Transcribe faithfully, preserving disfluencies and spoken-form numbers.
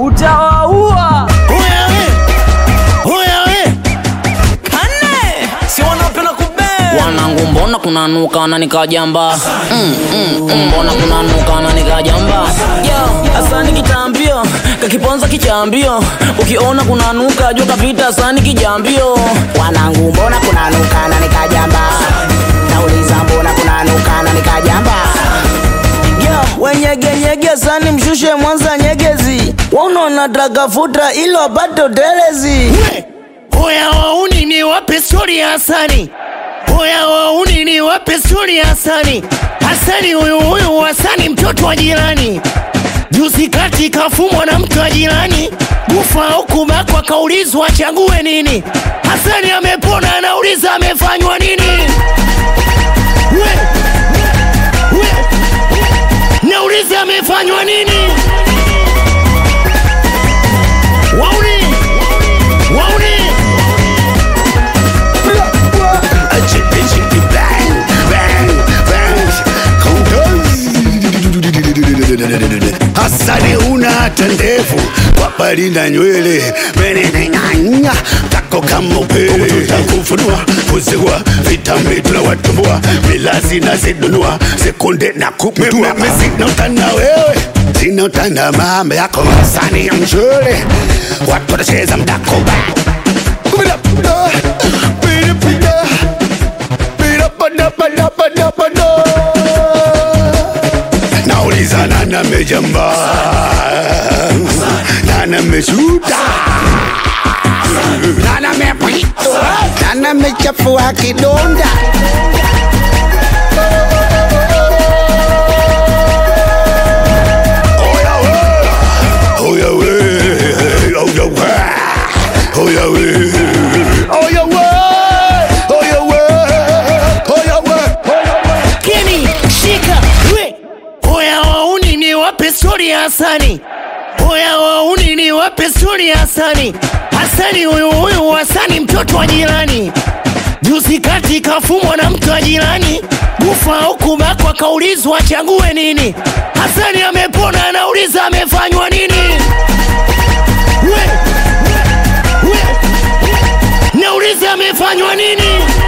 utawaua. Oya we, oya we, Kane, si wanapenda kubea. Wanangu mbona kunanuka na nikajamba. mm, mm, mm, Mbona kunanuka na nikajamba. Yo, asani kitambio, kakiponza kichambio. Ukiona kunanuka jua kapita asani kijambio. Wanangu mbona kunanuka na nikajamba. Nauliza mbona kunanuka na nikajamba. Yo, wenyege nyege asani mshushe Mwanza Nyegezi. Waunona draga futra ilo apate utelezi. oya wauni ni wape story ya Hasani. Oya wauni ni wape story ya Hasani. Hasani huyu huyu Hasani mtoto wa jirani. Juzi kati kafumwa na mtu wa jirani. Kufa au kubakwa kaulizwa achague nini. Hasani amepona anauliza amefanywa nini. We, we, nauliza amefanywa nini. Wauni, wauni. Hasani una hata ndevu, wapali na nywele, menenenganya, tako kama upele. Tutakufunua, kuziwa, vitambi tunawatumbua, milazi na zidunua, sekunde na kuputua. Mimi sina utana wewe, sina utana mama yako. Hasani ya mshule, watu watacheza mdako ba. Kumida, pida, pida, pida, pada, pada, pada, pada. Nauliza nana mejamba, nana meshuta, nana mepito, nana mechafua kidonda. Oya we, oya we, oya we, oya we, oya we, oya we, oya we. Kenny, shika, we. Oya wauni ni wape story ya Hasani. Oya wauni ni wape story ya Hasani. Hasani huyu huyu Hasani mtoto wa jirani. Juzi kati kafumwa na mtu wa jirani. Kufa au kubakwa kaulizwa achague nini. Hasani amepona anauliza amefanywa nini. We, we, nauliza amefanywa nini.